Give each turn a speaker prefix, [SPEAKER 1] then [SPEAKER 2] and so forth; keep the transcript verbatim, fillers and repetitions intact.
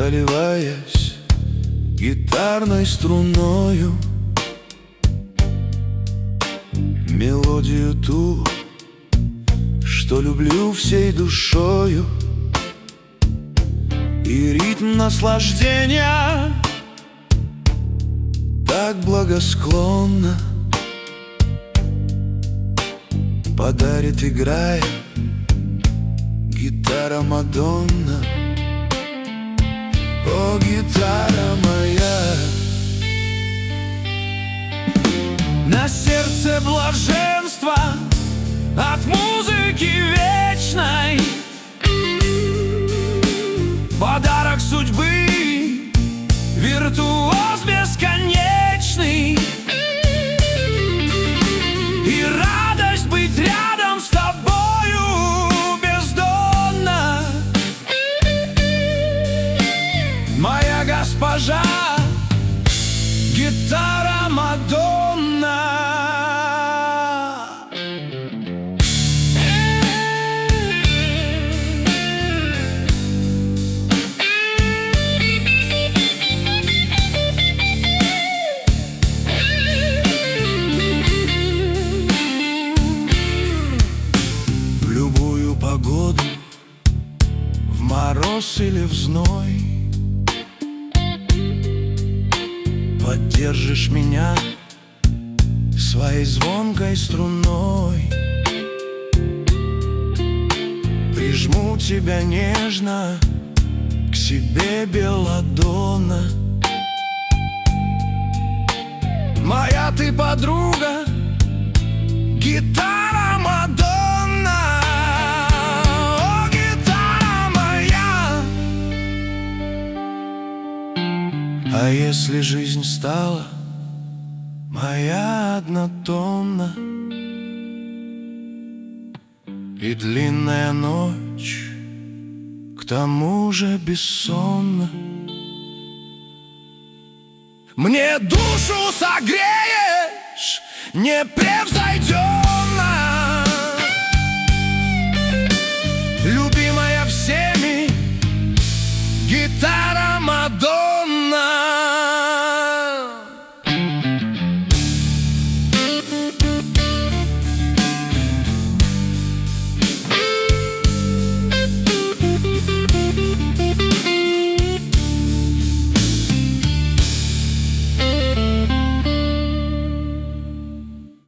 [SPEAKER 1] заливаясь гитарной струною, мелодию ту, что люблю всей душою, и ритм наслаждения так благосклонно подарит, играя гитара Мадонна. О, гитара моя, на сердце блаженство от музыки вечной, подарок судьбы, виртуоз бесконечный, и радость быть рядом с тобою бездонно. Моя госпожа, гитара Мадонна. В любую погоду, в мороз или в зной, поддержишь меня своей звонкой струной. Прижму тебя нежно к себе, белладонна. Моя ты подруга, гитара Мадонна. О, гитара моя. А если жизнь стала моя однотонна, и длинная ночь к тому же бессонна, мне душу согреешь, не превзойдешь.